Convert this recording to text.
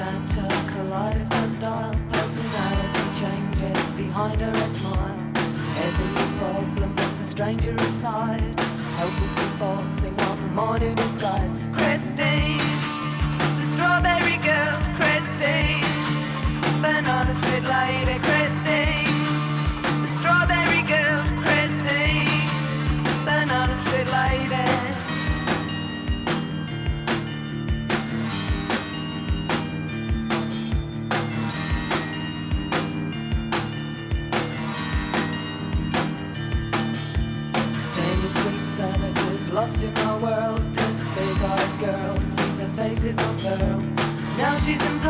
at her kaleidoscope style. Personality changes behind her red smile. Every problem puts a stranger inside, helplessly forcing on more new disguise. Christine, the strawberry girl. Christine, banana split lady. Christine, the strawberry girl. Christine, banana split lady. Sweet savages lost in our world. This big-eyed girl sees her face is unfurled. Now she's in